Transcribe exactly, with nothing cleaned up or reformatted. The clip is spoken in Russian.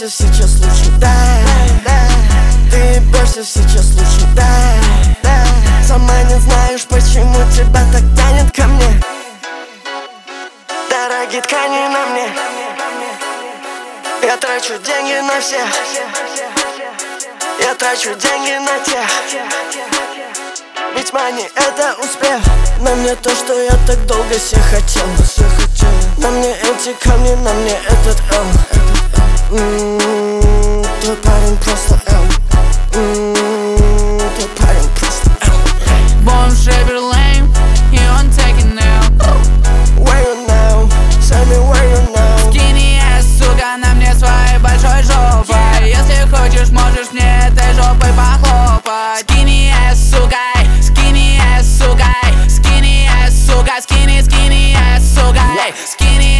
сейчас лучше, да, да. Ты бьешься сейчас лучше, да, да. Сама не знаешь, почему тебя так тянет ко мне. Дорогие ткани на мне. Я трачу деньги на всех. Я трачу деньги на тех. Ведь мани это успех. На мне то, что я так долго себе хотел. На мне эти камни, на мне этот Л. М-м-м, твой парень просто Л. М-м-м, твой парень просто Л. Born Chevrolet, и он taking now. Where you now? Tell me where you now? Skinny ass, сука, на мне своей большой жопой. Если хочешь, можешь мне этой жопой похлопать. Skinny ass, сука, skinny ass, сука, skinny ass, сука, skinny, skinny ass, сука, skinny